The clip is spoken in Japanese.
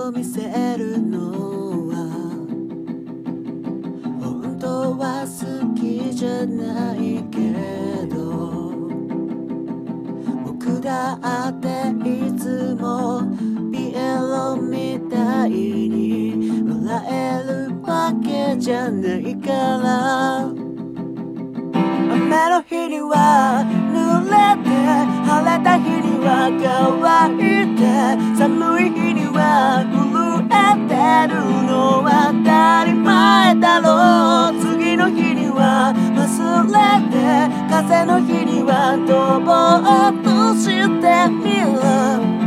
を見せるのは本当は好きじゃないけど、僕だっていつもピエロみたいに笑えるわけじゃないから。雨の日には濡れて、晴れた日には乾いて、寒い日には震えてるのは当たり前だろう。次の日には忘れて、風の日には飛ぼうとしてみる。